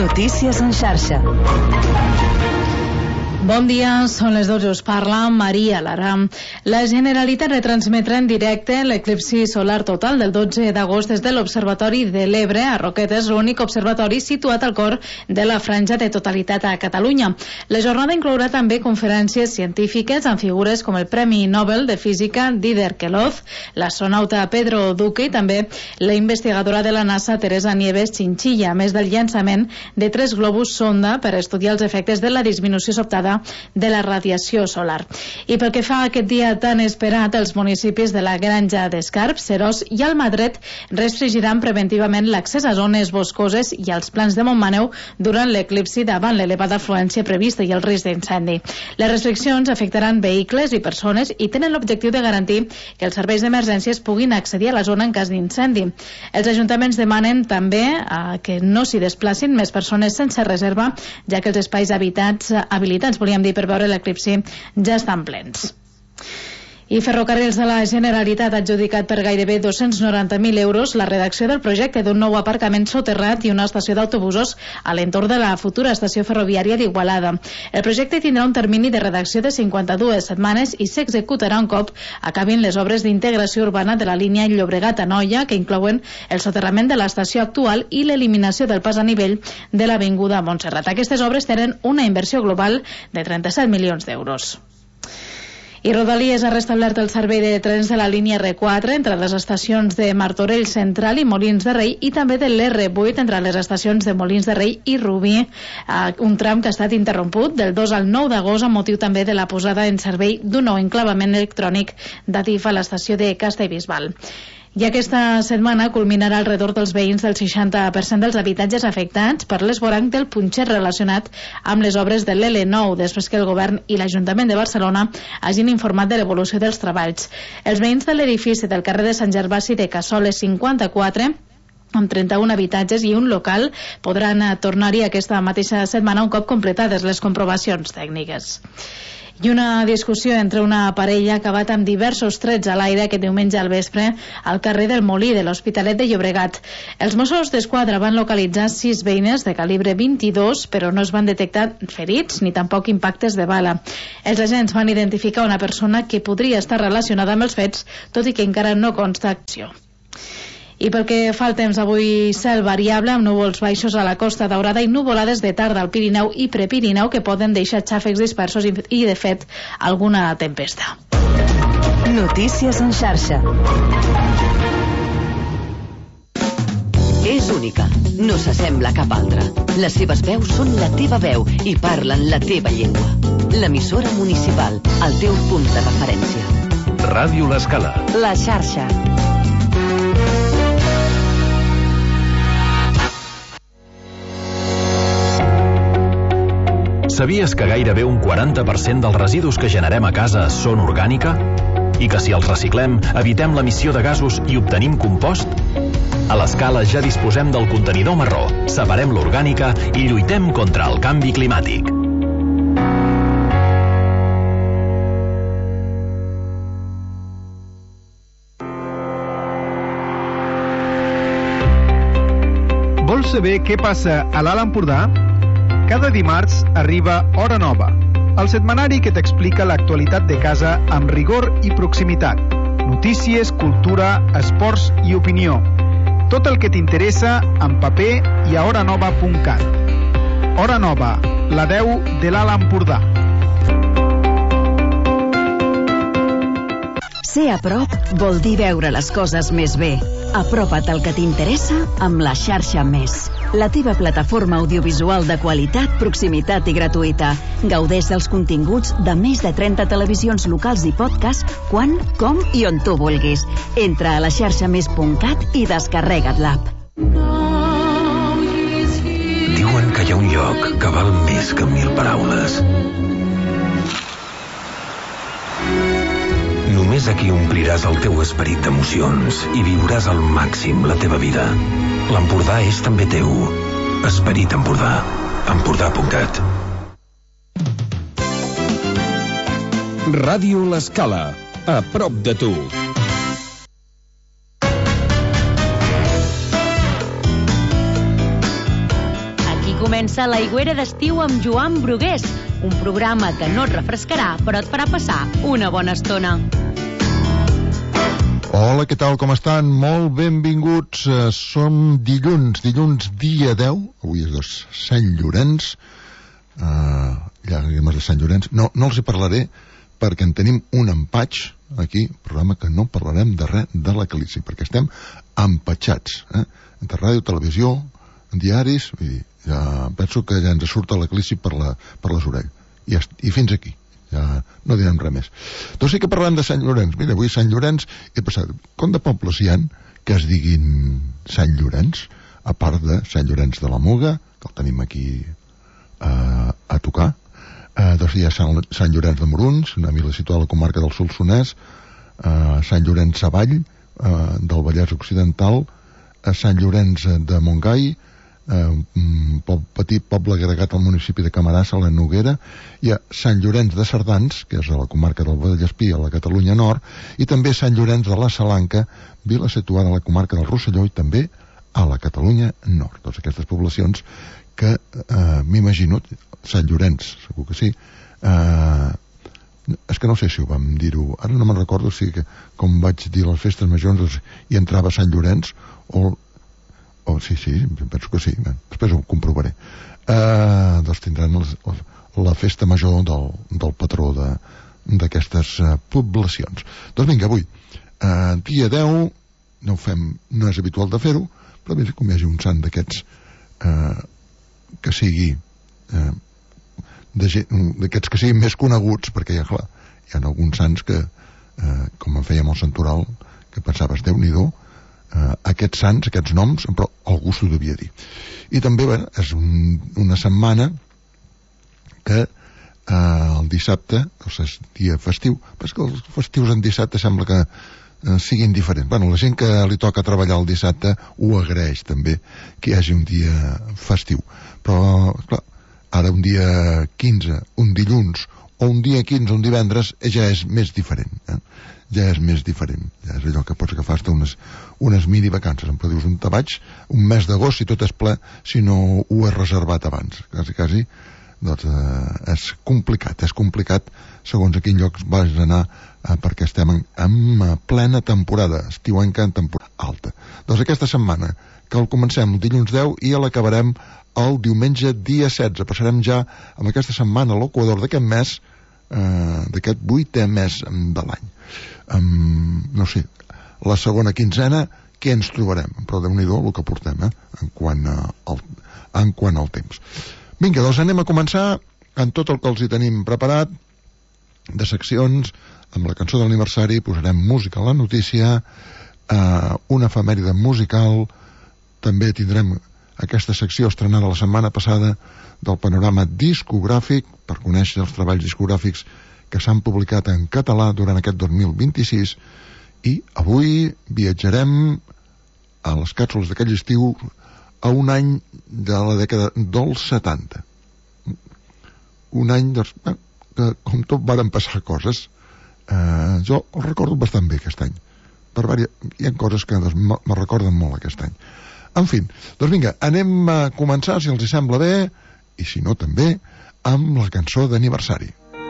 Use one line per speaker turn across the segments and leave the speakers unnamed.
Notícies en xarxa.
Bon dia, són les 12, us parla Maria Lara. La Generalitat retransmetrà en directe l'eclipsi solar total del 12 d'agost des de l'Observatori de l'Ebre a Roquetes, l'únic observatori situat al cor de la franja de totalitat a Catalunya. La jornada inclourà també conferències científiques amb figures com el Premi Nobel de Física Dider Queloz, l'astronauta Pedro Duque i també la investigadora de la NASA Teresa Nieves Chinchilla, a més del llançament de 3 globus sonda per estudiar els efectes de la disminució sobtada de la radiació solar. I pel que fa a aquest dia tan esperat, els municipis de la Granja d'Escarp, Seròs i Almadret restringiran preventivament l'accés a zones boscoses i als plans de Montmaneu durant l'eclipsi davant l'elevada afluència prevista i el risc d'incendi. Les restriccions afectaran vehicles i persones i tenen l'objectiu de garantir que els serveis d'emergències puguin accedir a la zona en cas d'incendi. Els ajuntaments demanen també que no s'hi desplacin més persones sense reserva, ja que els espais habilitats, volíem dir, per veure l'eclipsi ja estan plens. I Ferrocarrils de la Generalitat ha adjudicat per gairebé 290.000 euros la redacció del projecte d'un nou aparcament soterrat i una estació d'autobusos a l'entorn de la futura estació ferroviària d'Igualada. El projecte tindrà un termini de redacció de 52 setmanes i s'executarà un cop acabin les obres d'integració urbana de la línia Llobregat-Anoia, que inclouen el soterrament de l'estació actual i l'eliminació del pas a nivell de l'avinguda Montserrat. Aquestes obres tenen una inversió global de 37 milions d'euros. I Rodalies ha restablert el servei de trens de la línia R4 entre les estacions de Martorell Central i Molins de Rei i també de l'R8 entre les estacions de Molins de Rei i Rubí, un tram que ha estat interromput del 2 al 9 d'agost amb motiu també de la posada en servei d'un nou enclavament electrònic d'Adif a l'estació de Castellbisbal. I aquesta setmana culminarà el retorn dels veïns del 60% dels habitatges afectats per l'esvoranc del punxer relacionat amb les obres de l'L9, després que el govern i l'Ajuntament de Barcelona hagin informat de l'evolució dels treballs. Els veïns de l'edifici del carrer de Sant Gervasi de Cassoles 54, amb 31 habitatges i un local, podran tornar-hi aquesta mateixa setmana un cop completades les comprovacions tècniques. I una discussió entre una parella ha acabat amb diversos trets a l'aire aquest diumenge al vespre al carrer del Molí de l'Hospitalet de Llobregat. Els Mossos d'Esquadra van localitzar 6 beines de calibre 22, però no es van detectar ferits ni tampoc impactes de bala. Els agents van identificar una persona que podria estar relacionada amb els fets, tot i que encara no consta acció. I pel que fa al temps, avui cel variable amb núvols baixos a la Costa Daurada i nuvolades de tarda al Pirineu i Prepirineu que poden deixar xàfecs dispersos i de fet alguna tempesta.
Notícies en xarxa.
És única, no s'assembla a cap altra. Les seves veus són la teva veu i parlen la teva llengua. L'emissora municipal, el teu punt de referència.
Ràdio L'Escala.
La xarxa.
Sabies que gairebé un 40% dels residus que generem a casa són orgànica? I que si els reciclem, evitem l'emissió de gasos i obtenim compost? A l'Escala ja disposem del contenidor marró, separem l'orgànica i lluitem contra el canvi climàtic.
Vols saber què passa a l'Alt Empordà? Cada dimarts arriba Hora Nova, el setmanari que t'explica l'actualitat de casa amb rigor i proximitat. Notícies, cultura, esports i opinió. Tot el que t'interessa en paper i a horanova.cat. Hora Nova, la veu de l'Alt Empordà.
Ser a prop vol dir veure les coses més bé. Apropa't al que t'interessa amb la xarxa Més. La teva plataforma audiovisual de qualitat, proximitat i gratuïta. Gaudeix dels continguts de més de 30 televisions locals i podcast quan, com i on tu vulguis. Entra a la xarxamés.cat i descarrega't l'app.
Diuen que hi ha un lloc que val més que 1000 paraules. Només aquí ompliràs el teu esperit d'emocions i viuràs al màxim la teva vida. L'Empordà és també teu. Esperit Empordà. Empordà.cat.
Ràdio L'Escala. A prop de tu.
Aquí comença Comença l'Aigüera d'estiu amb Joan Brugués, un programa que no et refrescarà, però et farà passar una bona estona.
Hola, què tal, com estan? Molt benvinguts. Som dilluns dia 10. Avui és de Sant Llorenç. Llàgrimes de Sant Llorenç. No els hi parlaré perquè en tenim un empatx aquí, programa que no parlarem de res de la Calipsi, perquè estem empatxats, entre ràdio, televisió, en diaris, i ja penso que ja ens surt la Calipsi per les orelles. I fins aquí. Ja no direm res més. Doncs sí que parlem de Sant Llorenç. Mira, avui Sant Llorenç he passat. Com de pobles hi ha que es diguin Sant Llorenç, a part de Sant Llorenç de la Muga, que el tenim aquí a tocar. Doncs hi ha Sant Llorenç de Morunys, una vila situada a la comarca del Solsonès, Sant Llorenç Savall, del Vallès Occidental, Sant Llorenç de Montgai, un petit poble agregat al municipi de Camarasa, a la Noguera, hi ha Sant Llorenç de Cerdans, que és a la comarca del Vallespí, a la Catalunya Nord, i també Sant Llorenç de la Salanca, vila situada a la comarca del Rosselló i també a la Catalunya Nord. Totes aquestes poblacions que m'imagino, Sant Llorenç, segur que sí, és que no sé si ho vam dir-ho, ara no me'n recordo si que, com vaig dir a les festes majors, doncs, hi entrava Sant Llorenç o sí, penso que sí, després ho comprovaré. Doncs tindran la festa major del patró d'aquestes poblacions. Doncs vinga, avui dia 10 no ho fem, no és habitual de fer-ho, però bé, com hi hagi un sant d'aquests que sigui d'aquests que siguin més coneguts, perquè ja clar, hi ha alguns sants que com en fèiem al Santoral, que pensaves, Déu-n'hi-do, aquests sants, aquests noms, però algú s'ho devia dir. I també, bé, és una setmana que el dissabte, és dia festiu, però és que els festius en dissabte sembla que siguin diferents. Bueno, la gent que li toca treballar el dissabte ho agraeix també que hi hagi un dia festiu, però clar, ara un dia 15, un dilluns o un dia 15, un divendres ja és més diferent, ja és més diferent, ja és allò que pots agafar unes mini vacances, em dius on te vaig un mes d'agost si tot és ple, si no ho he reservat abans, quasi doncs és complicat segons a quin lloc vas anar, perquè estem en plena temporada estiuenca, en temporada alta. Doncs aquesta setmana que el comencem el dilluns 10 i l'acabarem el diumenge dia 16. Passarem ja amb aquesta setmana a l'equador d'aquest mes, d'aquest 8è mes de l'any. No sé, la segona quinzena, què ens trobarem? Però Déu-n'hi-do el que portem, en quant al temps. Vinga, doncs anem a començar amb tot el que els hi tenim preparat, de seccions, amb la cançó de l'aniversari, posarem música a la notícia, una efemèride musical, també tindrem aquesta secció estrenada la setmana passada del panorama discogràfic per conèixer els treballs discogràfics que s'han publicat en català durant aquest 2026 i avui viatjarem a les càpsules d'aquell estiu a un any de la dècada dels 70, un any doncs, que com tot varen passar coses, jo el recordo bastant bé aquest any, hi ha coses que doncs, me recorden molt aquest any. En fi, doncs vinga, anem a començar, si els hi sembla bé, i si no també, amb la cançó d'aniversari.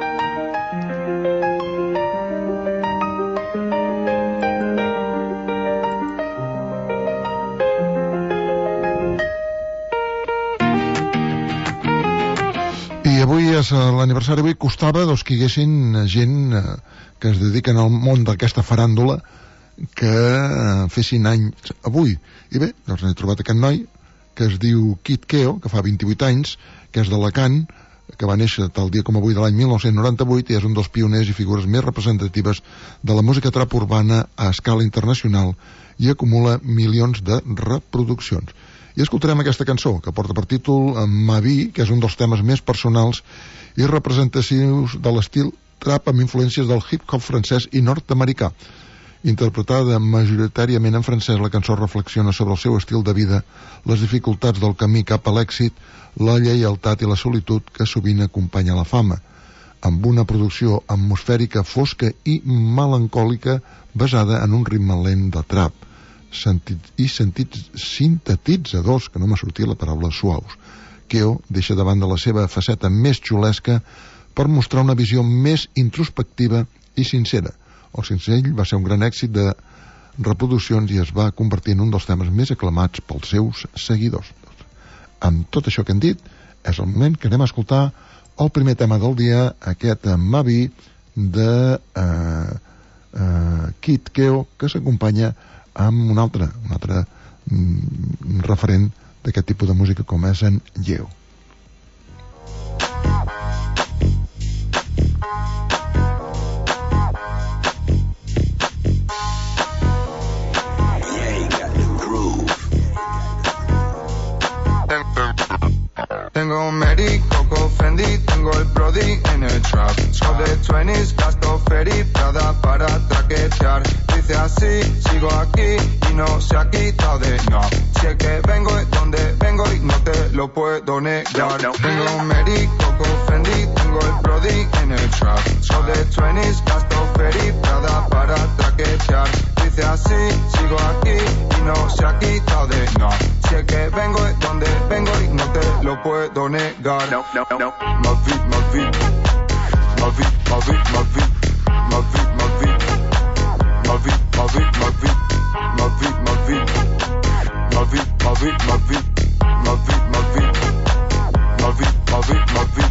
I avui és l'aniversari, avui costava doncs, que hi haguessin gent que es dediquen al món d'aquesta faràndula que fessin anys avui. I bé, doncs he trobat aquest noi que es diu Kid Keo, que fa 28 anys, que és d'Alacant, que va néixer tal dia com avui de l'any 1998 i és un dels pioners i figures més representatives de la música trap urbana a escala internacional i acumula milions de reproduccions. I escoltarem aquesta cançó, que porta per títol Mavi, que és un dels temes més personals i representatius de l'estil trap amb influències del hip-hop francès i nord-americà. Interpretada majoritàriament en francès, la cançó reflexiona sobre el seu estil de vida, les dificultats del camí cap a l'èxit, la lleialtat i la solitud que sovint acompanya la fama, amb una producció atmosfèrica fosca i melancòlica basada en un ritme lent de trap i sentits sintetitzadors, que no m'ha sortit la paraula, suaus, Keo deixa davant de la seva faceta més xulesca per mostrar una visió més introspectiva i sincera. El senzill va ser un gran èxit de reproduccions i es va convertir en un dels temes més aclamats pels seus seguidors. Amb tot això que hem dit, és el moment que anem a escoltar el primer tema del dia, aquest Mavi de Kid Keo, que s'acompanya amb un altre referent d'aquest tipus de música com és en Yeo.
Tengo Mary, Coco, Fendi, tengo el Brody en el trap. Soy de 20s, gasto Ferry, Prada para traquetear. Dice así, sigo aquí y no se ha quitado de no. Si es que vengo es donde vengo y no te lo puedo negar. Tengo Mary, Coco, Fendi, tengo el Brody en el trap. Soy de 20s, gasto Ferry, Prada para traquetear. Dice así, sigo aquí y no se ha quitado de no. Si es que vengo es donde vengo y no te lo puedo negar. Mavi, Mavi, Mavi, Mavi, Mavi, Mavi, Mavi, Mavi, Mavi, Mavi, Mavi, Mavi, Mavi, Mavi, Mavi, Mavi, Mavi, Mavi, Mavi, Mavi.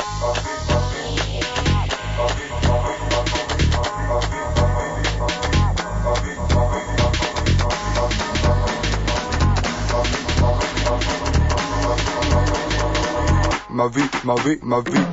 Mavi, Mavi, Mavi.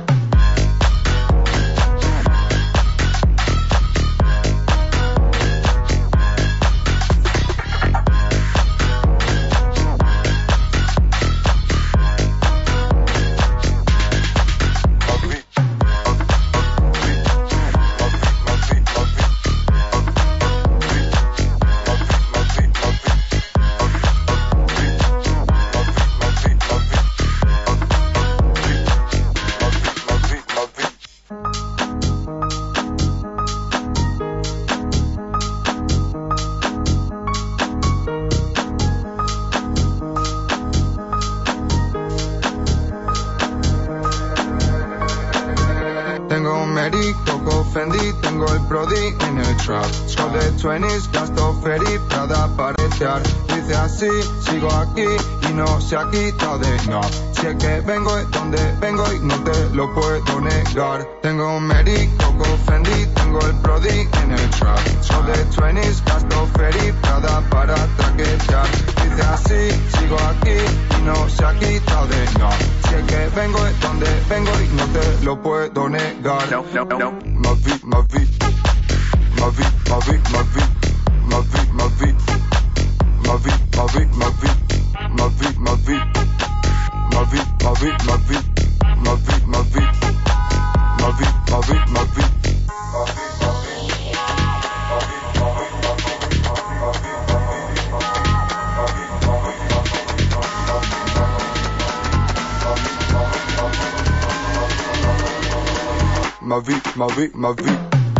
Fendi, tengo el Brody en el trap. Soy de 20s, gasto Ferry, Prada para paretear. Dice así, sigo aquí y no se ha quitado de no. Si es que vengo es donde vengo y no te lo puedo negar. Tengo Mary, Coco, Fendi, tengo el Brody en el trap. Soy de 20s, gasto Ferry, Prada para traquetear. Dice así, sigo aquí y no se ha quitado de no. Si es que vengo es donde vengo y no te lo puedo negar. Mavi, Mavi, Mavi, Mavi, Mavi, Mavi, Mavi, Mavi, Mavi, Mavi, Mavi, Mavi, Mavi, Mavi, Mavi, Mavi, Mavi, Mavi, Mavi, Mavi. Mavi, Mavi, Mavi.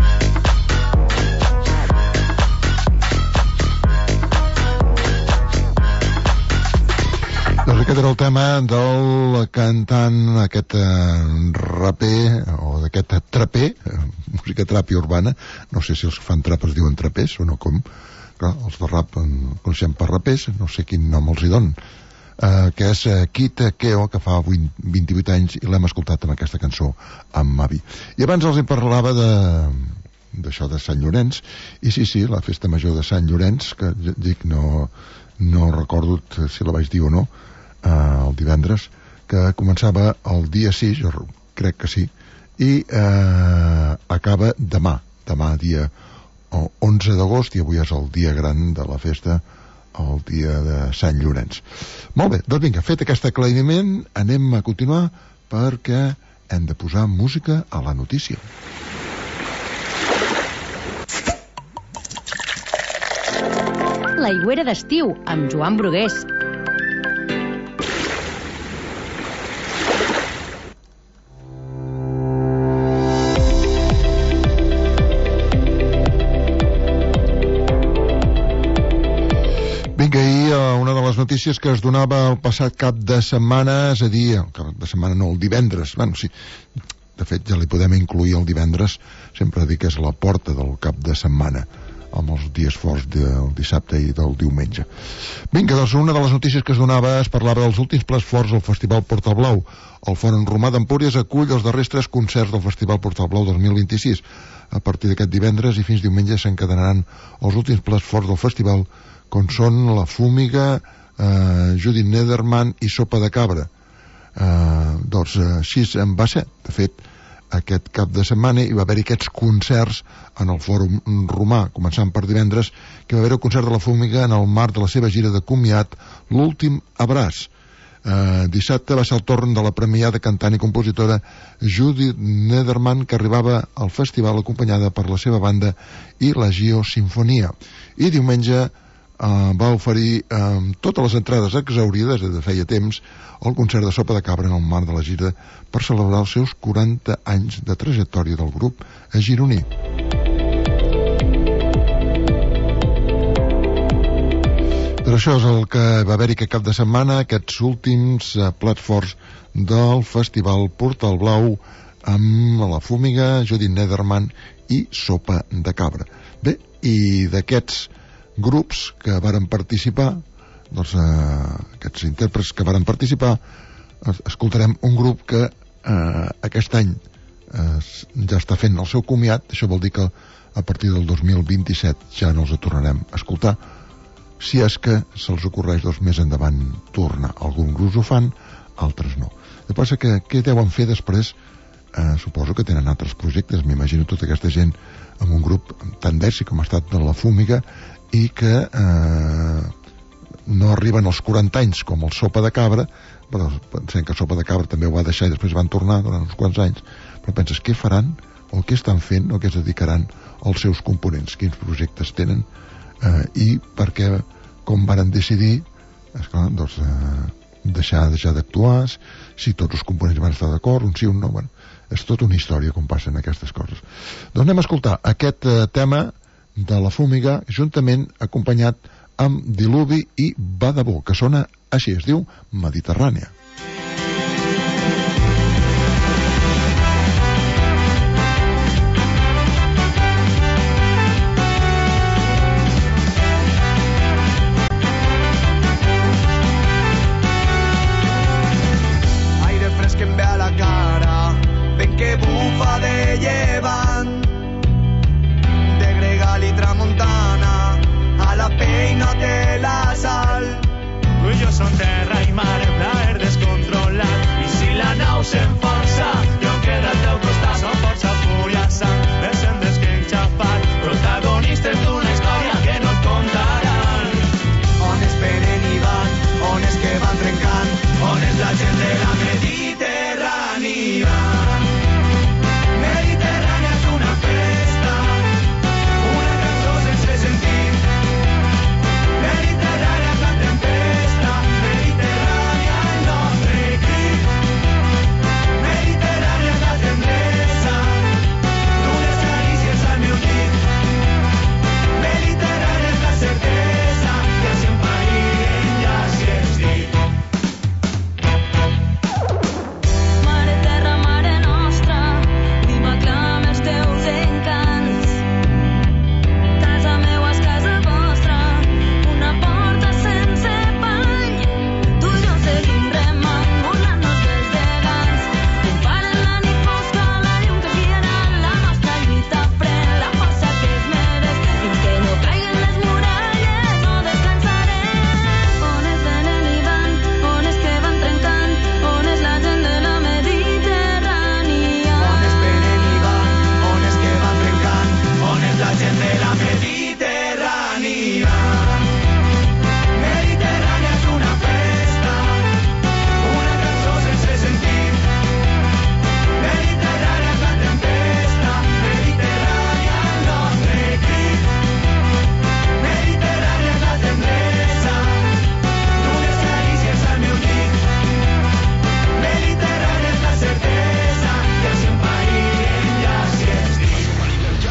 Doncs aquest era el tema del cantant, aquest raper, o d'aquest traper, música trap i urbana. No sé si els que fan trap es diuen trapers o no, com. Clar, els de rap coneixem per rapers, no sé quin nom els hi donen. Que és Kid Keo, que fa 28 anys i l'hem escoltat amb aquesta cançó amb Mavi. I abans els en parlava d'això de Sant Llorenç, i sí, la festa major de Sant Llorenç, que dic, no recordo si la vaig dir o no, el divendres, que començava el dia 6, jo crec que sí, i acaba demà dia 11 d'agost, i avui és el dia gran de la festa, el dia de Sant Llorenç. Molt bé, doncs vinga, fet aquest aclariment, anem a continuar perquè hem de posar música a la notícia.
L'aigüera d'estiu, amb Joan Brugués.
les notícies que es donava el passat cap de setmana, és a dir, el cap de setmana no, el divendres, bueno, sí, de fet ja li podem incluir el divendres, sempre dic que és la porta del cap de setmana, amb els dies forts del dissabte i del diumenge. Vinga, doncs una de les notícies que es donava es parlava dels últims plats forts al Festival Portal Blau. El Fòrum Romà d'Empúries acull els darrers 3 concerts del Festival Portal Blau 2026. A partir d'aquest divendres i fins diumenge s'encadenaran els últims plats forts del festival, com són La Fúmiga, Judith Nederman i Sopa de Cabra. Doncs així en va ser. De fet, aquest cap de setmana hi va haver aquests concerts en el Fòrum Romà, començant per divendres, que va haver el concert de La Fúmiga en el marc de la seva gira de comiat, L'últim abraç. Dissabte va ser el torn de la premiada cantant i compositora Judith Nederman, que arribava al festival acompanyada per la seva banda i la Gio Sinfonia. I diumenge va oferir totes les entrades exaurides des de feia temps el concert de Sopa de Cabra en el marc de la gira per celebrar els seus 40 anys de trajectòria del grup gironí. Però això és el que va haver-hi aquest cap de setmana, aquests últims plats forts del Festival Portal Blau amb La Fúmiga, Judith Nederman i Sopa de Cabra. Bé, i d'aquests grups que varen participar, doncs aquests intèrprets que varen participar, escoltarem un grup que aquest any ja està fent el seu comiat. Això vol dir que a partir del 2027 ja no els tornarem a escoltar, si és que se'ls ocorreix més endavant tornar. Alguns grups ho fan, altres no. El que passa que què deuen fer després? Suposo que tenen altres projectes. M'imagino tota aquesta gent amb un grup tan d'èxit com ha estat de La Fúmiga i que no arriben als 40 anys com el Sopa de Cabra, però pensem que el Sopa de Cabra també ho va deixar i després van tornar durant uns quants anys, però penses què faran o què estan fent o què es dedicaran als seus components, quins projectes tenen i perquè com varen decidir esclar, doncs, deixar d'actuar, si tots els components van estar d'acord, un sí, un no, bueno, és tota una història com passen aquestes coses. Doncs anem a escoltar aquest tema de La Fúmiga, juntament acompanyat amb Diluvi i Badabó, que sona així, es diu Mediterrània.
Son terra i mar, plaer descontrolat. I si la nau s'enforça, jo queda al teu costat. Som força fúria, sang, descendents que enxafat, protagonistes d'una història que no et contaran. On esperen i van, on és que van trencant, on és la gent de la Mediterrània. Mediterrània és una festa, una cançó sense sentit. Mediterrània és la tempesta, Mediterrània el nostre crit. Mediterrània és la tendresa d'unes carícies al meu llit. Mediterrània és la certesa que si em parirem ja si ets dit.
Mare terra, mare nostra, viva clama els teus encants. Casa meua és casa vostra, una porta sense pany. Tu i jo seguim remant, burlant-nos dels gegants. Comparen la nit fosca, la llum que guiarà la nostra lluita. Pren la força que es mereix, fins que no caiguen les muralles, no descansarem. On és venen i van, on és que van trencant, on és la gent de la Mediterrània.
On esperen i van, on és que van trencant, on és la gent de la Mediterrània. Mediterrània és una festa, una cançó sense sentit. Mediterrània és la tempesta, Mediterrània el nostre crit. Mediterrània és la tendresa d'unes carícies al meu llit. Mediterrània és la certesa que si em parirem ja si ets dit.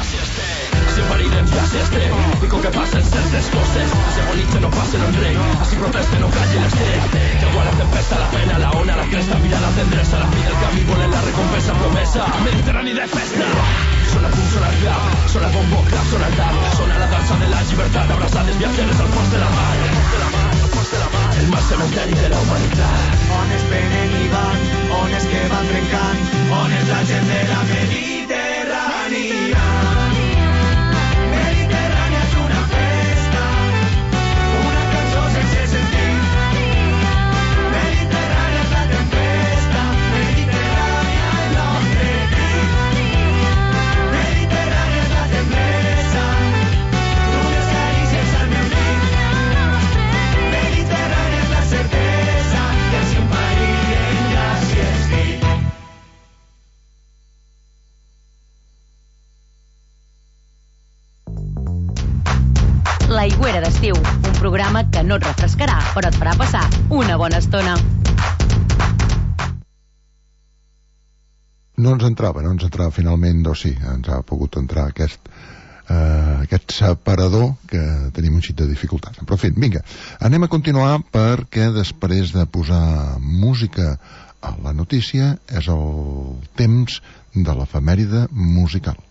Si parirem ja si estem, dic que passen certes coses, si agonitza no passen enrere, així proteste, no calli l'estic. Llegua la tempesta, la pena, la ona, la cresta, mira la tendresa, la fi del camí, volen la recompensa promesa. Mediterrani de festa. Sona el punt, sona el clap, sona el bombo, clap, sona el tap, sona la dansa de la llibertat, abraçades viatgeres al fons de la mar, el mar cementeri de la humanitat.
On es venen i van, on és que van trencant, on és la gent de la Mediterrània. Mediterrània és una festa, una cançó sense sentit. Mediterrània és la tempesta, Mediterrània el nostre crit. Mediterrània és la tendresa, d'unes carícies al meu dit. Mediterrània és la certesa, que si un parir en gràcies dit.
L'Aigüera d'estiu, un programa que no et refrescarà, però et farà passar una bona estona.
No ens entrava finalment, o sí, ens ha pogut entrar aquest separador que tenim un xic de dificultats. Però en fi, vinga, anem a continuar perquè després de posar música a la notícia és el temps de l'efemèride musical.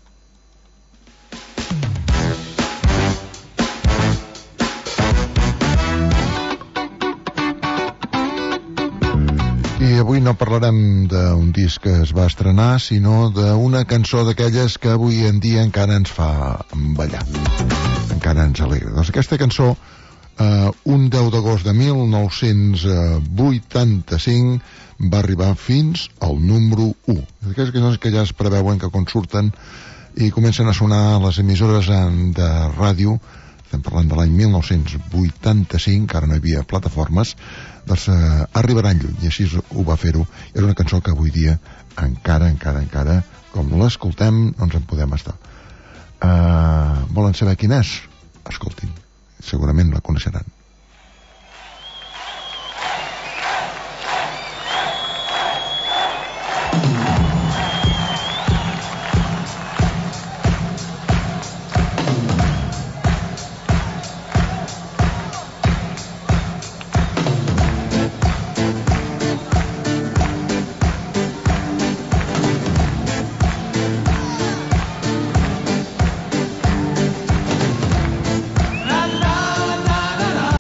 I avui no parlarem d'un disc que es va estrenar, sinó d'una cançó d'aquelles que avui en dia encara ens fa ballar, encara ens alegra. Doncs aquesta cançó, un 10 d'agost de 1985, va arribar fins al número 1. Aquestes cançons que ja es preveuen que quan surten i comencen a sonar a les emissores de ràdio, estem parlant de l'any 1985, que ara no hi havia plataformes, doncs arribaran lluny, i així ho va fer-ho. És una cançó que avui dia encara, com l'escoltem, no ens en podem estar. Volen saber quina és? Escoltin, segurament la coneixeran.
La la la la la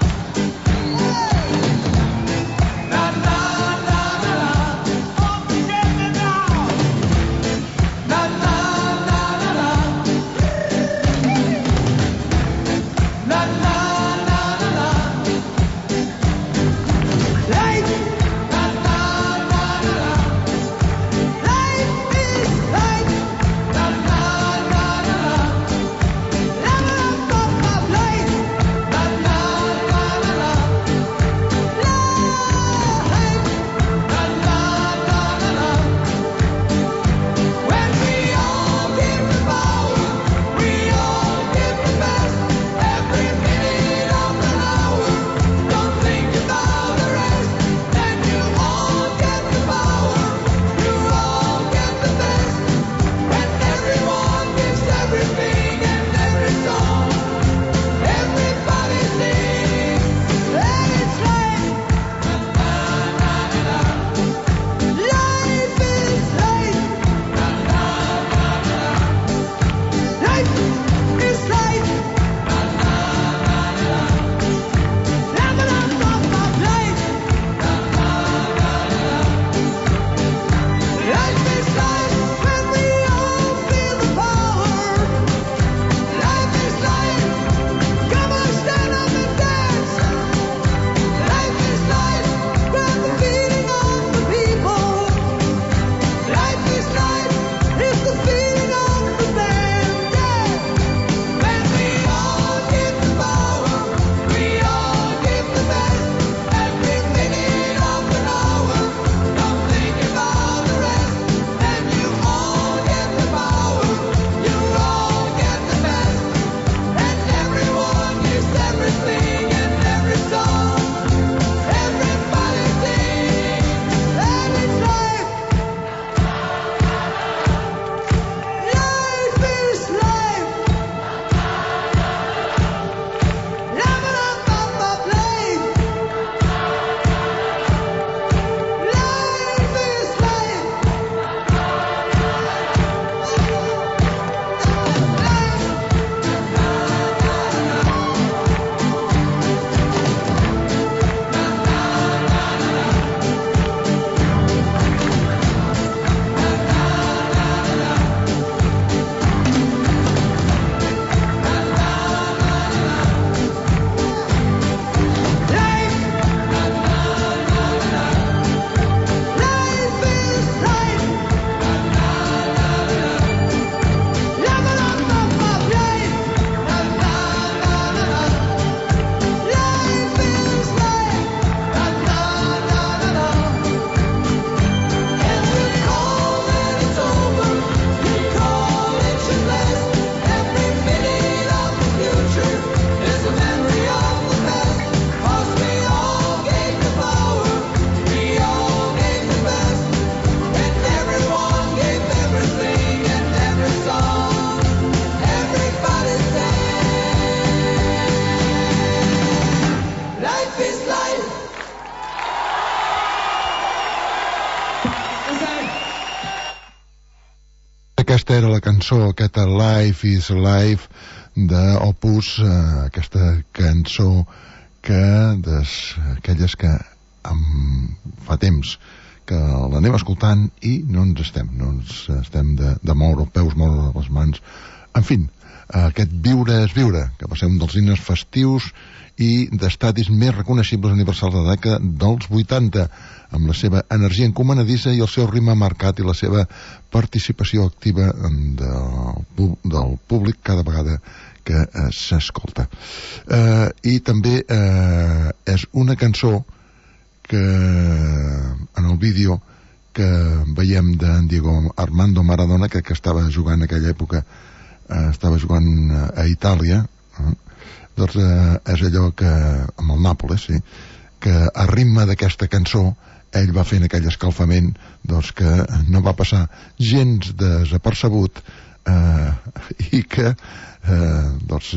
Aquesta era la cançó, aquesta Life is Life d'Opus, aquesta cançó aquelles que fa temps que l'anem escoltant i no ens estem de moure els peus, moure les mans. En fi, aquest Viure és viure, que va ser un dels himnes festius i d'estadis més reconeixibles universals de la dècada dels 80, amb la seva energia encomanadissa i el seu ritme marcat i la seva participació activa del públic cada vegada que s'escolta. I també és una cançó que en el vídeo que veiem d'en Diego Armando Maradona, que estava jugant en aquella època, estava jugant a Itàlia, doncs és allò que amb el Nàpoles, sí, que a ritme d'aquesta cançó ell va fent aquell escalfament, doncs que no va passar gens desapercebut, i que doncs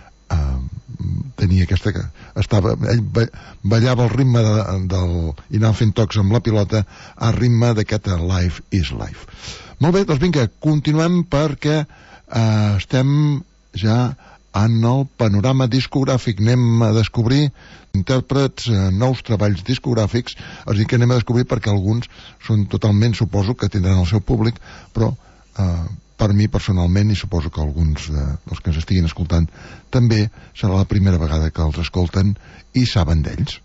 tenia aquesta... ell ballava el ritme i anava fent tocs amb la pilota a ritme d'aquest Life is Life. Molt bé, doncs vinga, continuem perquè estem ja en el panorama discogràfic. Anem a descobrir intèrprets, nous treballs discogràfics. És a dir, que anem a descobrir perquè alguns són totalment, suposo que tindran el seu públic, però per mi personalment, i suposo que alguns dels que ens estiguin escoltant també serà la primera vegada que els escolten i saben d'ells.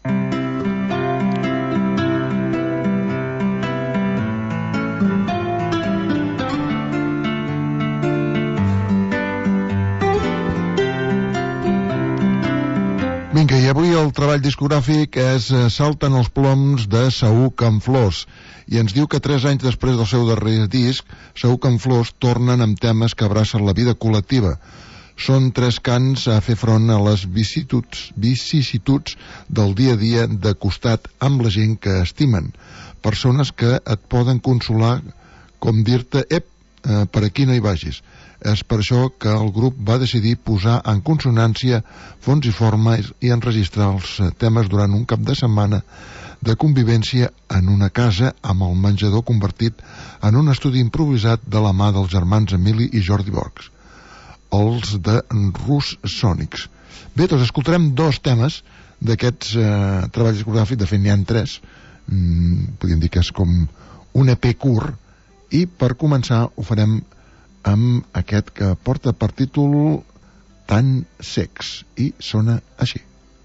Vinga, i avui el treball discogràfic és Salten els ploms de Saüc amb Flors, i ens diu que 3 anys després del seu darrer disc, Saüc amb Flors tornen amb temes que abracen la vida col·lectiva. Són 3 cants a fer front a les vicissituds del dia a dia de costat amb la gent que estimen. Persones que et poden consolar, com dir-te, per aquí no hi vagis. És per això que el grup va decidir posar en consonància fons i forma i enregistrar els temes durant un cap de setmana de convivència en una casa amb el menjador convertit en un estudi improvisat de la mà dels germans Emili i Jordi Borgs, els de Rus Sònics. Bé, doncs escoltarem 2 temes d'aquests treballs discogràfics. De fet n'hi ha 3, podríem dir que és com un EP curt, i per començar ho farem amb aquest que porta per títol Tan Secs, i sona així.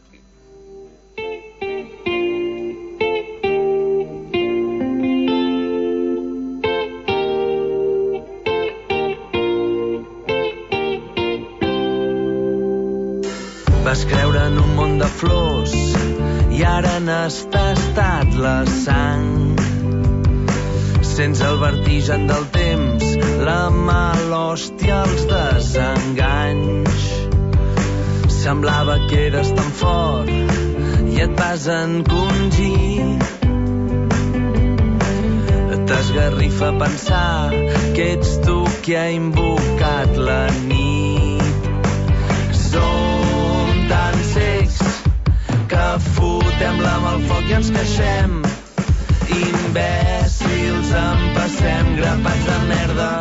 Vas creure en un món de flors i ara n'has tastat la sang. Sents el vertigen del temps, la mala hòstia, els desenganys. Semblava que eres tan fort i et vas encongir. T'esgarrifa pensar que ets tu qui ha invocat la nit. Som tan cecs que fotem-la amb el foc i ens queixem. Imbècils, en passem grapats de merda.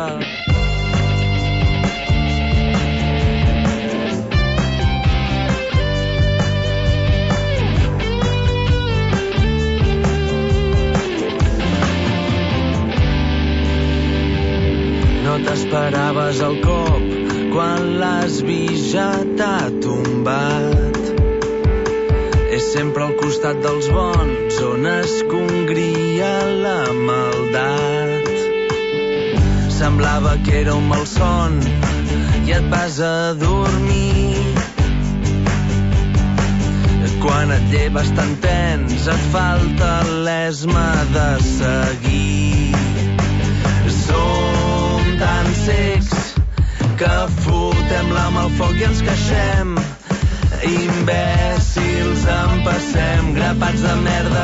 No t'esperaves el cop quan l'has vist ja t'ha tombat. És sempre al costat dels bons on es congria la maldat. Semblava que era un malson i et vas adormir. Quan et lleves tan tens et falta l'esma de seguir. Som tan cecs que fotem-la amb el foc i ens queixem. Imbècils, en passem grapats de merda.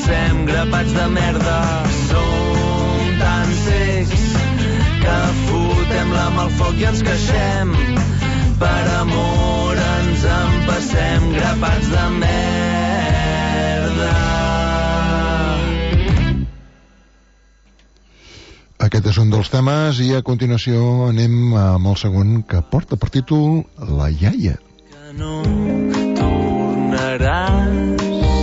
empassem grapats de merda. Som tan cecs que fotem la mà al foc i ens queixem. Per amor ens empassem grapats de merda.
Aquest és un dels temes i a continuació anem amb el segon que porta per títol La iaia.
Que no tornaràs,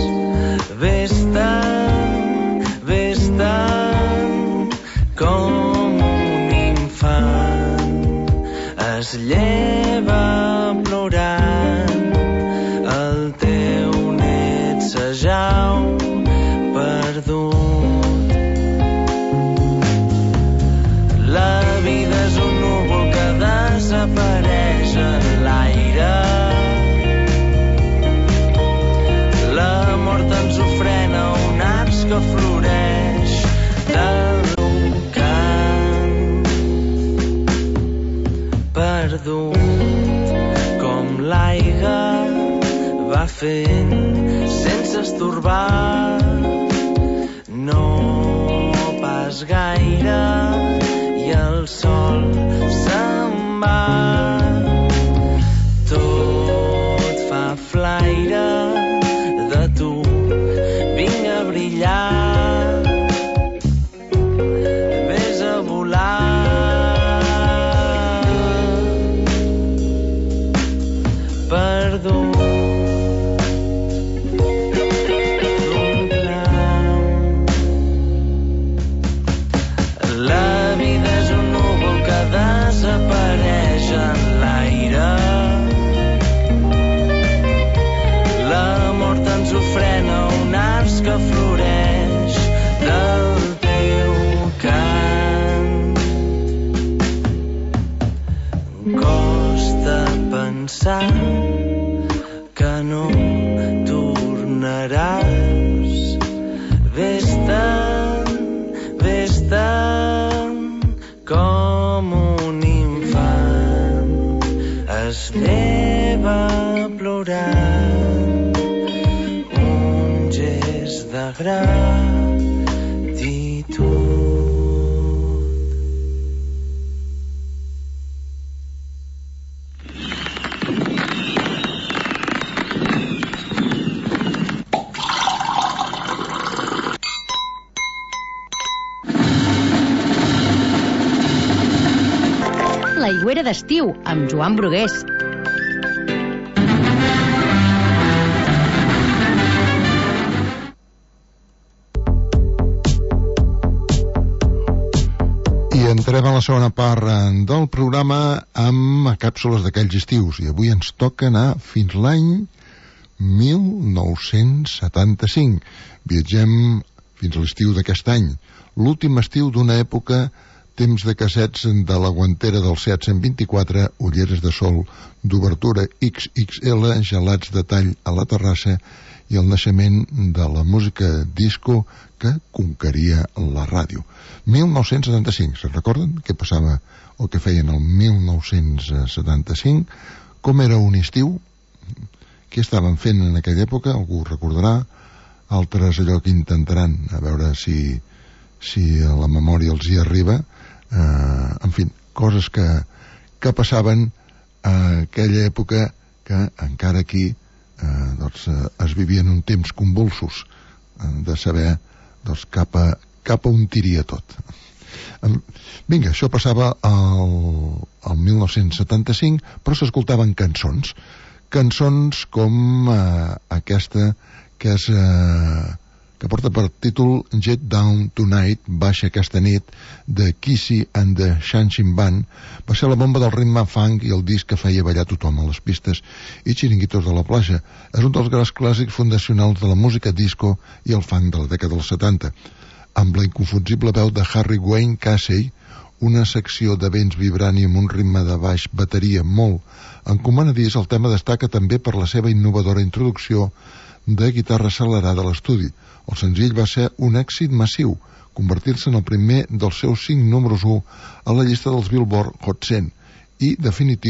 vés-te'n com un infant, es lleva plorant, el teu net s'ajau perdut. La vida és un núvol que desapareix en l'aire. La mort ens ofrena un arç que floreix del cant. Perdut com l'aigua va fent sense estorbar. No pas gaire i el sol se'n va. Tot fa flaire de tu, vinc a brillar, vés a volar. Perdut desapareix en l'aire. La mort ens ofrena un arç que floreix del teu cant. Costa pensar que no tornaràs. Vés-te'n, vés-te'n com un infant, es lleva plorant, un gest de gratitud.
L'aigüera d'estiu, amb Joan Brugués.
I entrem a la segona part del programa amb càpsules d'aquells estius. I avui ens toca anar fins l'any 1975. Viatgem fins a l'estiu d'aquest any. L'últim estiu d'una època, temps de cassets de la guantera del Seat 124, ulleres de sol d'obertura XXL, gelats de tall a la terrassa i el naixement de la música disco que conqueria la ràdio. 1975, se'n recorden què passava o què feien el 1975? Com era un estiu? Què estaven fent en aquella època? Algú ho recordarà, altres allò que intentaran, a veure si a la memòria els hi arriba. En fi, coses que passaven a aquella època que encara aquí es vivien un temps convulsos de saber cap a on tiria tot. Vinga, això passava al 1975, però s'escoltaven cançons com aquesta que és que porta per títol Get Down Tonight, baixa aquesta nit, de Kissy and the Shanshin Band. Va ser la bomba del ritme funk i el disc que feia ballar tothom a les pistes i xiringuitos de la platja. És un dels grans clàssics fundacionals de la música disco i el funk de la dècada dels 70, amb la inconfusible veu de Harry Wayne Casey, una secció de vents vibrant i amb un ritme de baix bateria molt encomanadís. El tema destaca també per la seva innovadora introducció de guitarra accelerada a l'estudi. El senzill va ser un èxit massiu, convertir-se en el primer dels seus 5 números 1 a la llista dels Billboard Hot 100 i definint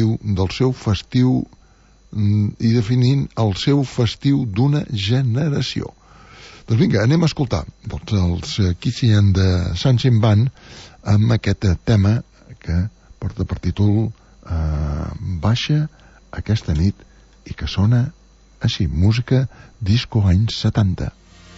el seu festiu d'una generació. Doncs vinga, anem a escoltar els Kissing de Sunshine Band amb aquest tema que porta per títol Baixa aquesta nit i que sona així, música disco anys 70.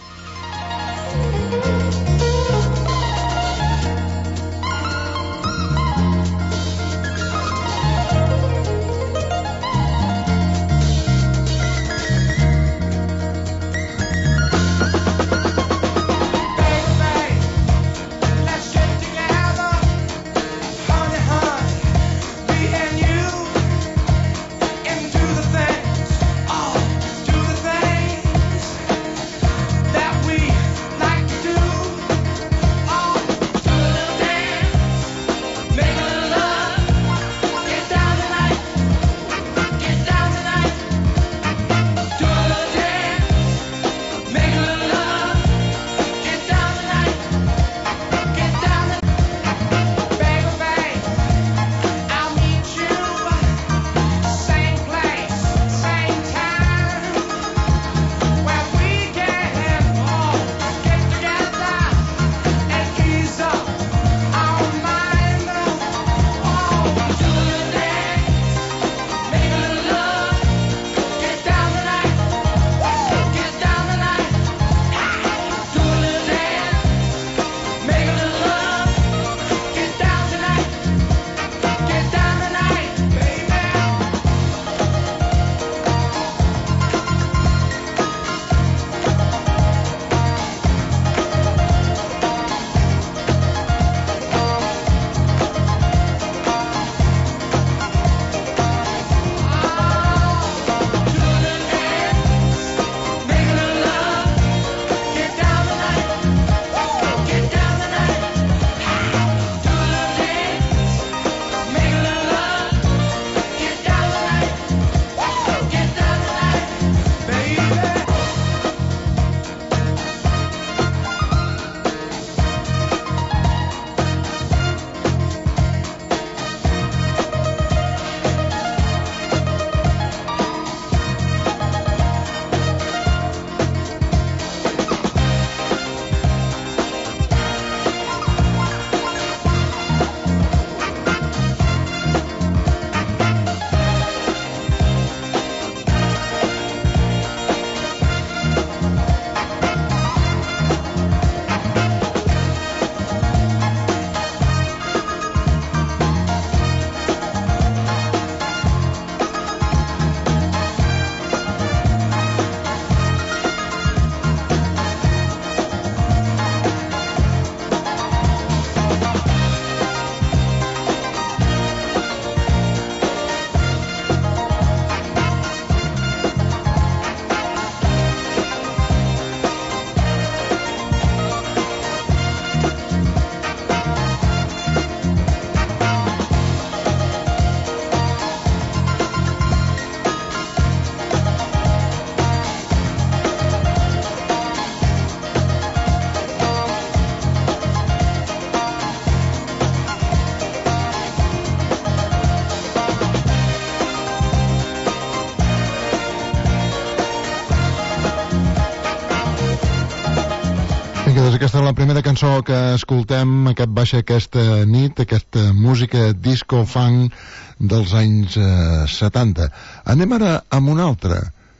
Aquesta és la primera cançó que escoltem, aquest baixa aquesta nit, aquesta música disco funk dels anys 70. Anem ara amb una altra,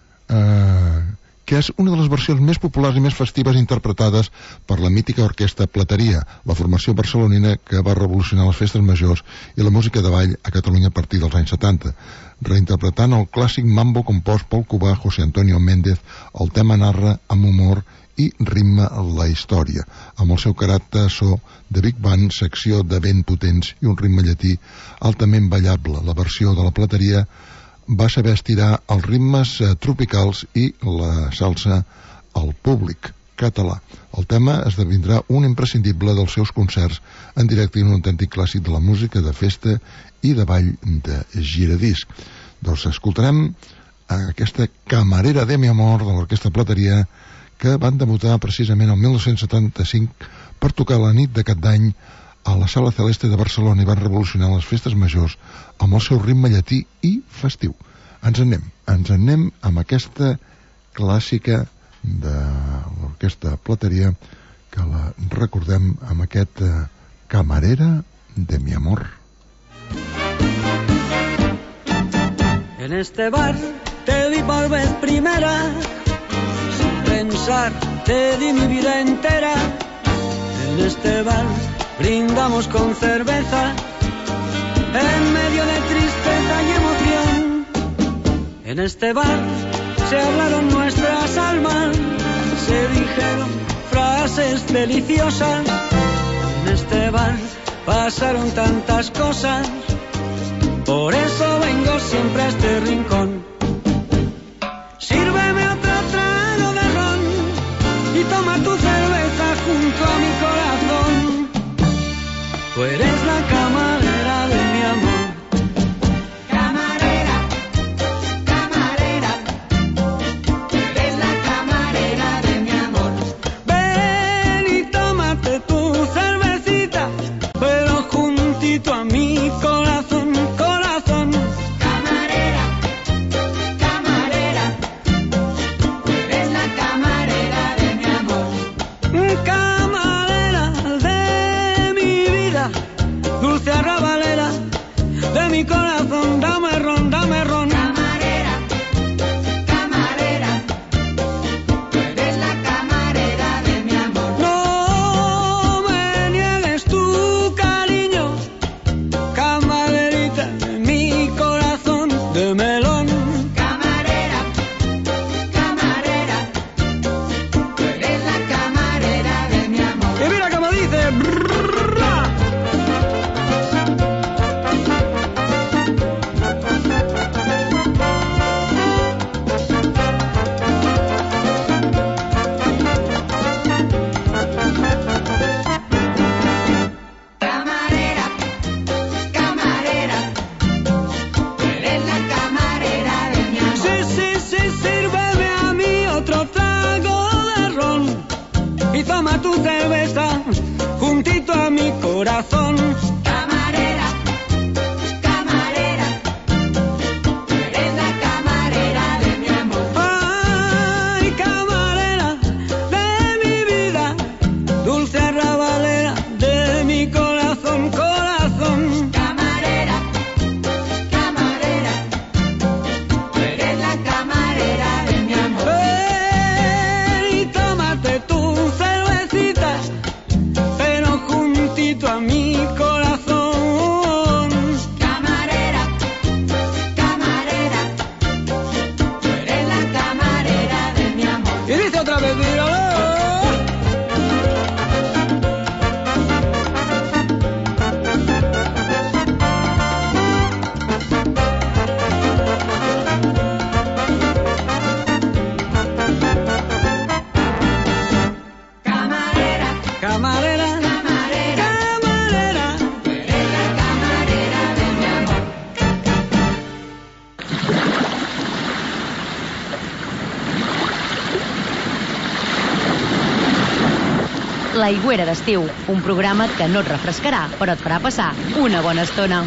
que és una de les versions més populars i més festives interpretades per la mítica orquestra Plateria, la formació barcelonina que va revolucionar les festes majors i la música de ball a Catalunya a partir dels anys 70, reinterpretant el clàssic mambo compost pel cubà José Antonio Méndez. El tema narra amb humor i ritme la història, amb el seu caràcter so de big band, secció de vent potents i un ritme llatí altament ballable. La versió de la Plateria va saber estirar els ritmes tropicals i la salsa al públic català. El tema esdevindrà un imprescindible dels seus concerts en directe i un autèntic clàssic de la música de festa i de ball de giradisc. Doncs escoltarem aquesta Camarera de mi amor de l'orquestra Plateria, que van debutar precisament el 1975 per tocar la nit d'aquest any a la Sala Celeste de Barcelona i van revolucionar les festes majors amb el seu ritme llatí i festiu. Ens en anem amb aquesta clàssica de l'orquestra Plateria, que la recordem amb aquest Camarera de mi amor.
En este bar te vi por vez primera, sin pensar te di mi vida entera. En este bar brindamos con cerveza, en medio de tristeza y emoción. En este bar se hablaron nuestras almas, se dijeron frases deliciosas. En este bar pasaron tantas cosas, por eso vengo siempre a este rincón. Sírveme otro trago de ron y toma tu cerveza junto a mi corazón. Tú eres la camarera de mi amor.
Camarera, camarera, tú eres la camarera de mi amor.
Ven y tómate tu cervecita, pero juntito a mi corazón, corazón.
Camarera, camarera, tú eres la camarera de mi amor.
Camarera de mi vida, dulce arrabalera de mi corazón, dame ron, dame ron.
Camarera, camarera, tú eres la camarera de mi amor.
No me niegues tu cariño, camarerita de mi corazón de melón.
Camarera, camarera, tú eres la camarera de mi amor.
Y mira cómo dice.
Camarera, camarera, tú eres la camarera de mi amor.
Sí, sí, sí, sírveme a mí otro trago de ron y toma tu cerveza juntito a mi corazón.
Camarera, camarera, tú eres la camarera de mi amor.
Ay, camarera de mi vida, dulce arrabalera de mi corazón, corazón.
Camarera, camarera, tú eres la camarera de mi amor.
Ven y tómate tu cervecita, pero juntito a mi corazón.
Camarera, camarera, tú eres la camarera de mi amor.
Y dice otra vez, míralo.
Camarera,
Camarera,
camarera,
camarera.
tú eres la camarera de mi amor.
L'Aigüera d'estiu, un programa que no et refrescarà, però et farà passar una bona estona.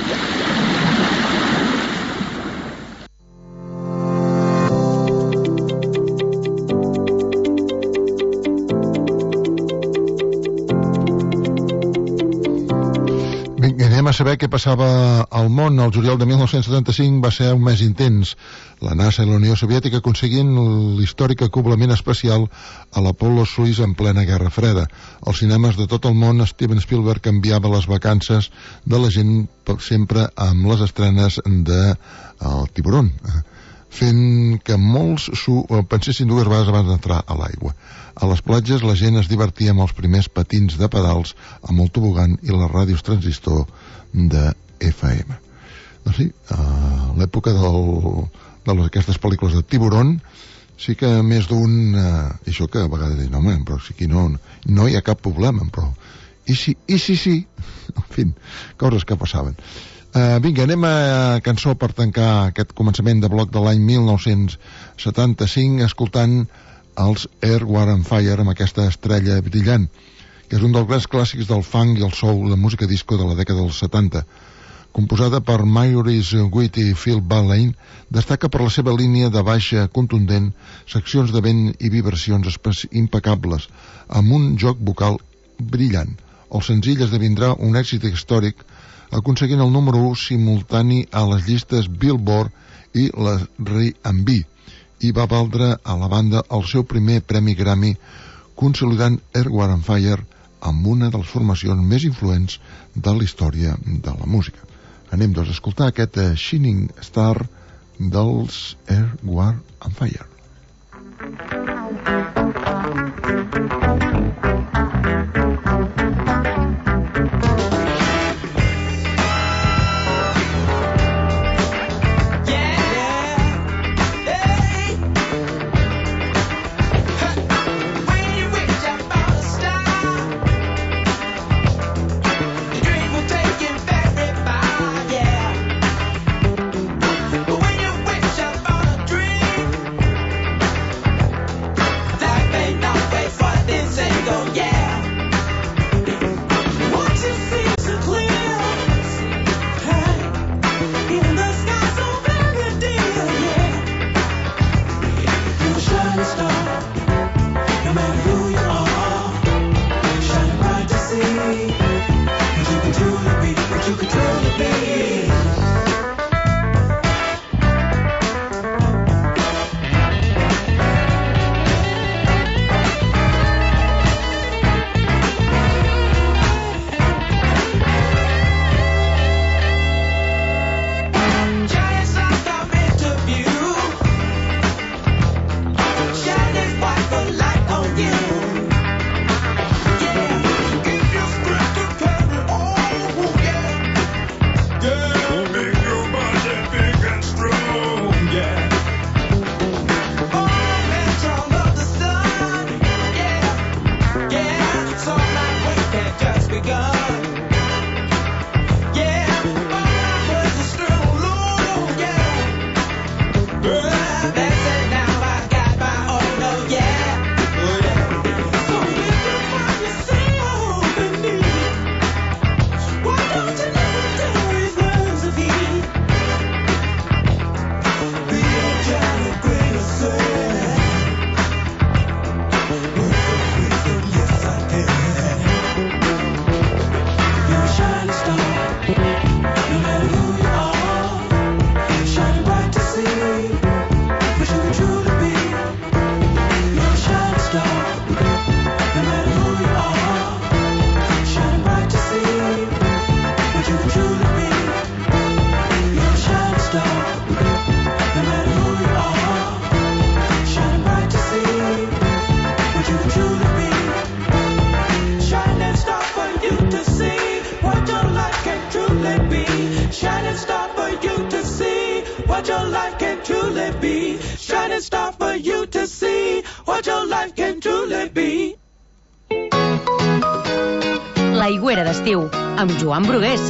Vinga, anem a saber què passava al món. El juliol de 1975 va ser un mes intens. La NASA i la Unió Soviètica aconseguint l'històric acoblament espacial a l'Apollo Soyuz en plena Guerra Freda. Als cinemes de tot el món, Steven Spielberg canviava les vacances de la gent sempre amb les estrenes de El Tiburón, fent que molts s'ho pensessin dues vegades abans d'entrar a l'aigua. A les platges la gent es divertia amb els primers patins de pedals, amb el tobogan i les ràdios transistor de FM. Doncs sí, a l'època d'aquestes pel·lícules de Tiburón sí que més d'un... això que a vegades diuen, home, però si aquí no hi ha cap problema, però... I sí. En fi, coses que passaven. Vinga, anem a cançó per tancar aquest començament de bloc de l'any 1975 escoltant els Earth, Wind and Fire amb aquesta estrella brillant, que és un dels grans clàssics del funk i el soul, la música disco de la dècada dels 70. Composada per Maurice White i Phil Ballane, destaca per la seva línia de baixa contundent, seccions de vent i vibracions impecables, amb un joc vocal brillant. El senzill esdevindrà un èxit històric, aconseguint el número 1 simultani a les llistes Billboard i la R&B, i va valdre a la banda el seu primer premi Grammy, consolidant Earth, Wind & Fire amb una de les formacions més influents de la història de la música. Anem doncs a escoltar aquest Shining Star dels Earth, Wind & Fire.
L'aigüera d'estiu, amb Joan Brugués.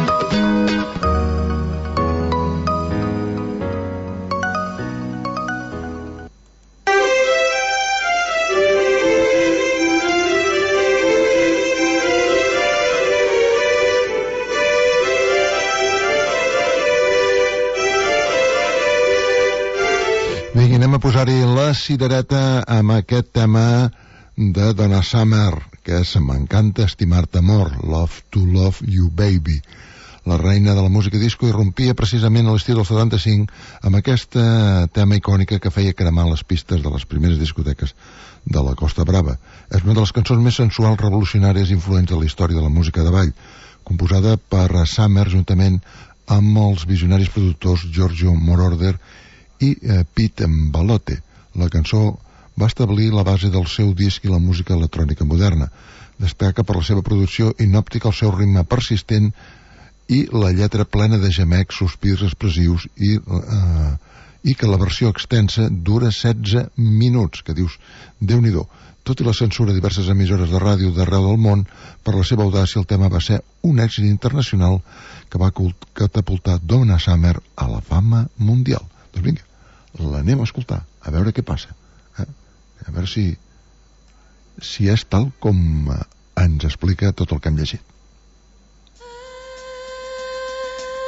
Vinga, anem a posar-hi la cirereta amb aquest tema de Donna Summer, que és M'encanta estimar-te amor, Love to Love You Baby. La reina de la música disco irrompia precisament a l'estiu del 75 amb aquesta tema icònica que feia cremar les pistes de les primeres discoteques de la Costa Brava. És una de les cançons més sensuals, revolucionàries i influents de la història de la música de ball, composada per Summer juntament amb els visionaris productors Giorgio Moroder i Pete Balotte. La cançó va establir la base del seu disc i la música electrònica moderna. Destaca per la seva producció inòptica, el seu ritme persistent i la lletra plena de gemecs, sospirs expressius i que la versió extensa dura 16 minuts, que dius, Déu-n'hi-do. Tot i la censura de diverses emissores de ràdio d'arreu del món, per la seva audàcia el tema va ser un èxit internacional que va catapultar Donna Summer a la fama mundial. Doncs vinga, l'anem a escoltar, a veure què passa. A veure si és tal com ens explica tot el que hem llegit.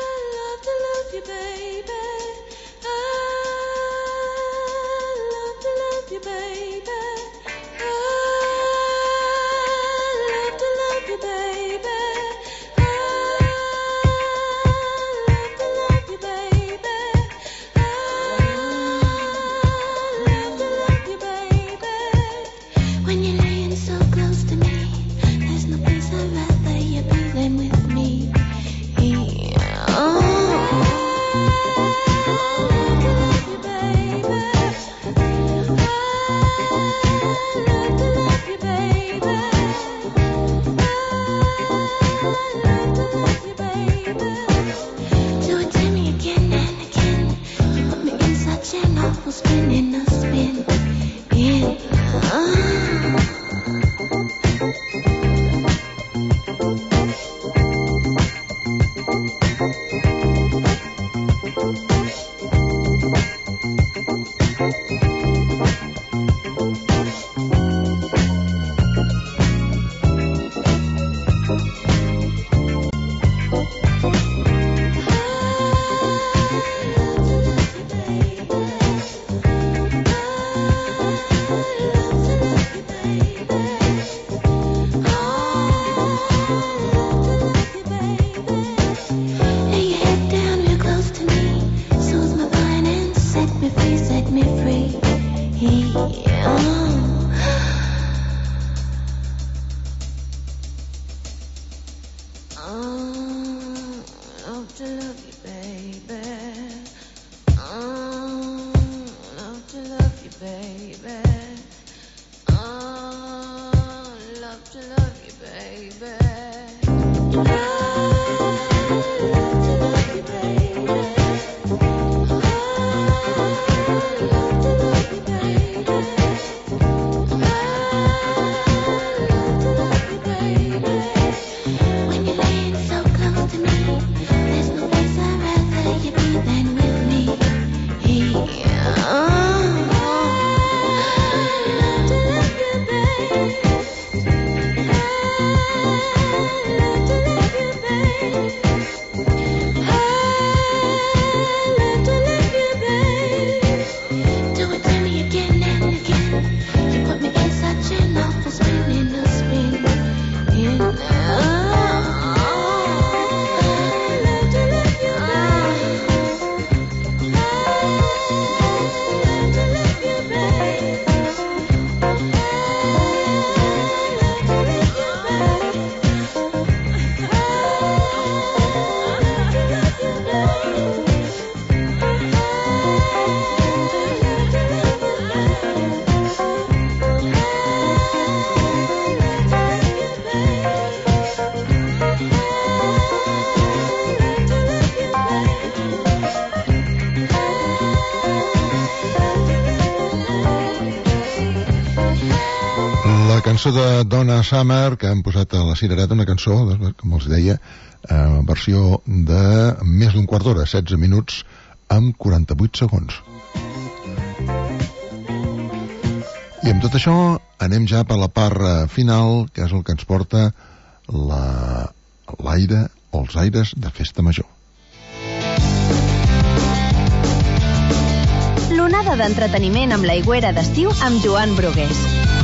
to love you, baby. I love to love you, baby.
Cançó de Donna Summer que han posat a la cirereta, una cançó, com els deia, versió de més d'un quart d'hora, 16 minuts amb 48 segons. I amb tot això anem ja per la part final, que és el que ens porta l'aire o els aires de festa major.
L'onada d'entreteniment amb l'aigüera d'estiu amb Joan Brugués.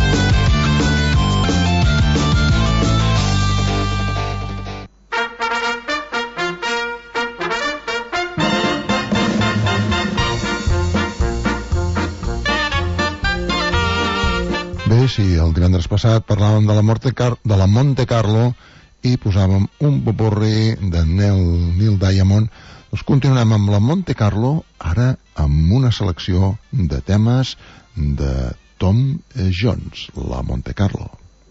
Si el divendres passat parlàvem de la Monte Carlo i posàvem un popurri de Neil Diamond, doncs continuem amb la Monte Carlo, ara amb una selecció de temes de Tom Jones, la Monte Carlo.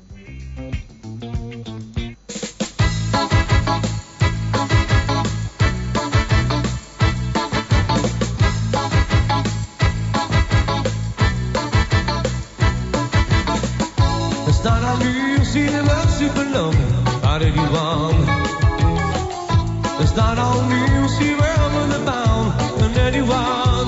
How did you want? It's not on you, see where I'm bound, and anyone.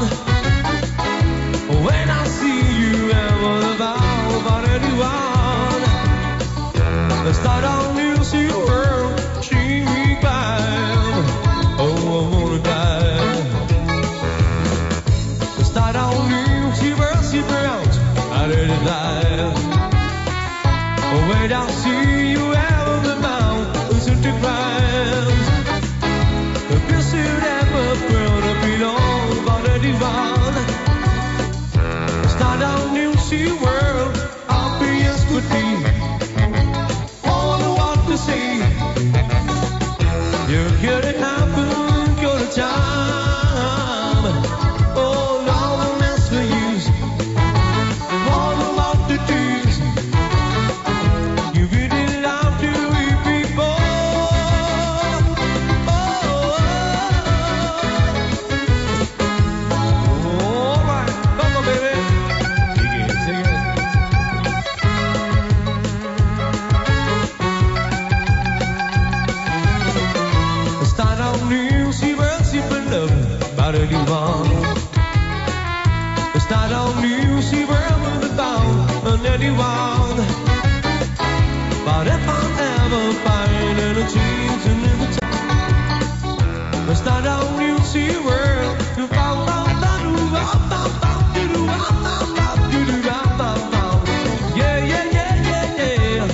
When I see you, I'm bound, but anyone. It's not on you, see the world, she climb. Oh, I wanna die. It's not on you, see where I see around, how did it die? When I see you, to crimes. The pursuit ever burned belong by the divine. It's not our new sea world, obvious would be all I want to see. You're here to happen, you're the time. Oh, all the mess we use, all the love to do. You really love to people. It's not on you, see where I'm bound, and anyone. But if I ever find a change in the time, it's not on you, see where you found out. Yeah, yeah, yeah, yeah, yeah.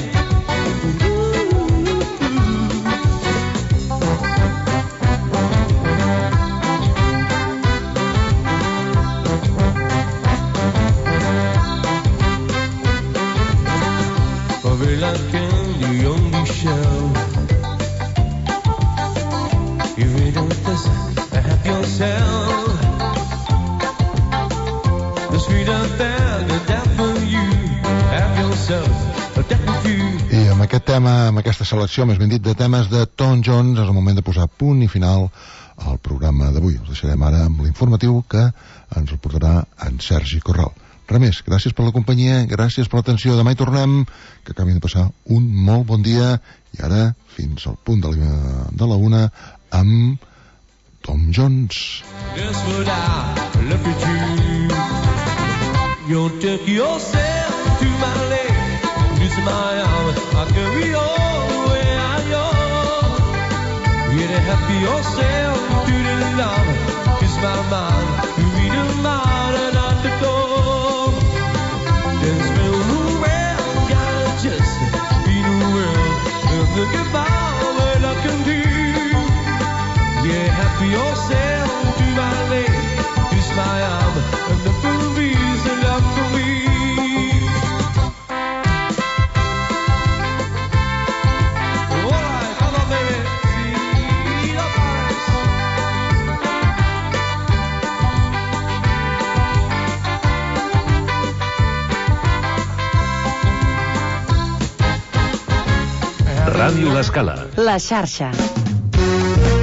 Like candy on the shelf. You really just have yourself. The sweet affair, the death for you. Have yourself a death for you.
I amb aquest tema, amb aquesta selecció, més ben dit, de temes de Tom Jones, és el moment de posar punt i final al programa d'avui. Els deixarem ara amb l'informatiu que ens reportarà en Sergi Corral. Res més, gràcies per la companyia, gràcies per l'atenció. Demà hi tornem, que acabin de passar un molt bon dia, i ara fins al punt de la 1 amb Tom Jones.
That's what I love you to. You took yourself to my leg, use my arm, I carry on where I am. You to help yourself to the love, kiss my mind, you read a mind and undergo. Then spin around, gotta just be the world, and look about what I can do. Yeah, help yourself to my leg, kiss my arm, and the police are love for me. Alright, come on, baby. See the Paris.
Ràdio L'Escala.
La xarxa.